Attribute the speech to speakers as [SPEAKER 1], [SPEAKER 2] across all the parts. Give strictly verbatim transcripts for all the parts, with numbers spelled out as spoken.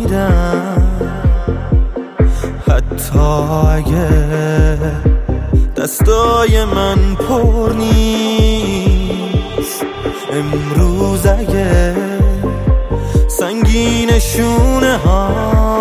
[SPEAKER 1] میدم، حتی اگه دستای من پر نیست. امروز اگه سنگین شونه ها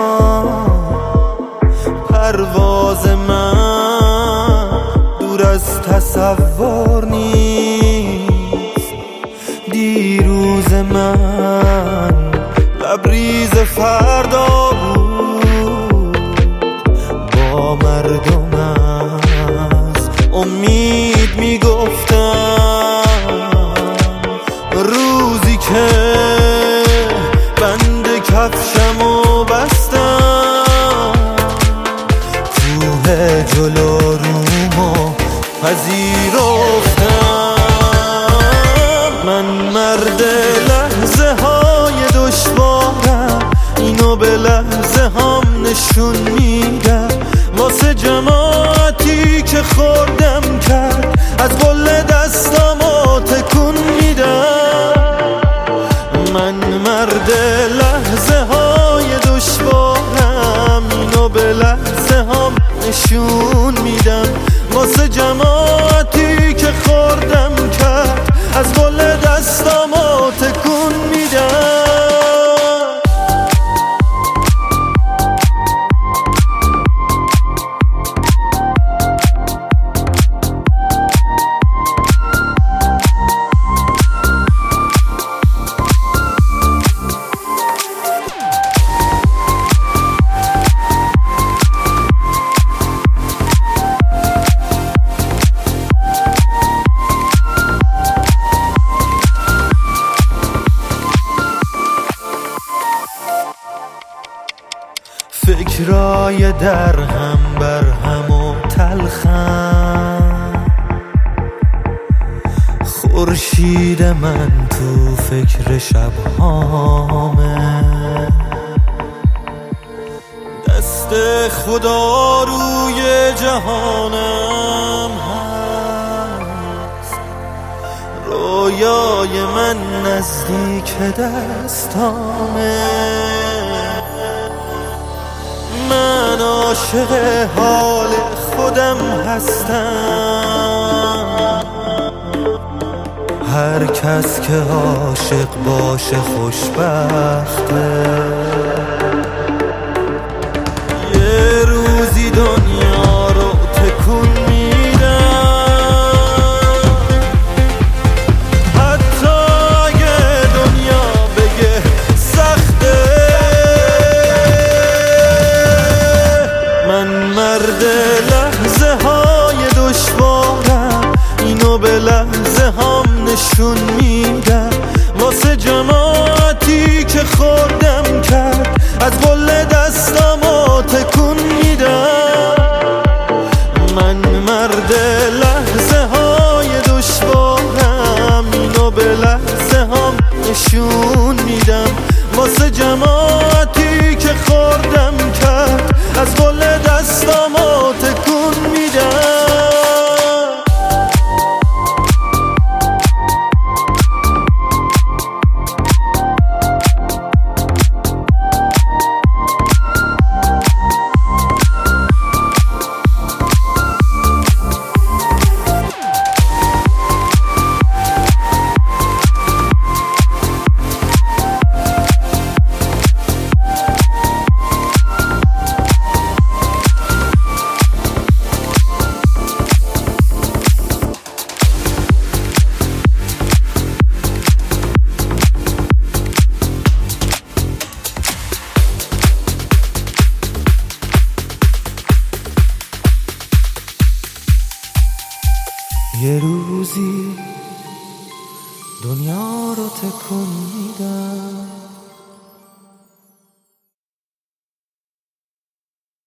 [SPEAKER 1] پرواز من دور از تصور نیست. دیروز من لبریز فردا بود، با مردم از امید میگفتم. روزی که بند کفشمو بستم، کوه جلو رومو پذیرفتم. من مرد لحظه های دشوارم، اینو به لحظه هم نشون میدم. واسه جماعتی که خوردم کرد، از قله دستامو تکون میدم. من مرد لحظه های دشوارم، اینو به لحظه هم نشون میدم. واسه جماعتی که خوردم کرد، از قله دستامو تکون میدم. فکرای در هم بر هم و تلخم، خورشید من تو فکر شبهامه. دست خدا روی جهانم هست، رویای من نزدیک دستامه. من عاشق حال خودم هستم، هر کس که عاشق باشه خوشبخته. یه روزی دنیا رو تکون میدم، حتی اگه دنیا بگه سخته. من مرد لحظه های دشوارم، اینو به لحظه هم نشون میدم. واسه جماعتی که خوردم کرد، از قله دستامو تکون میدم. من مرد لحظه های دشوارم، اینو به لحظه هم نشون میدم. واسه جماعتی که خوردم کرد، از قله دستامو تکون میدم. یه روزی دنیا رو تکون میدم.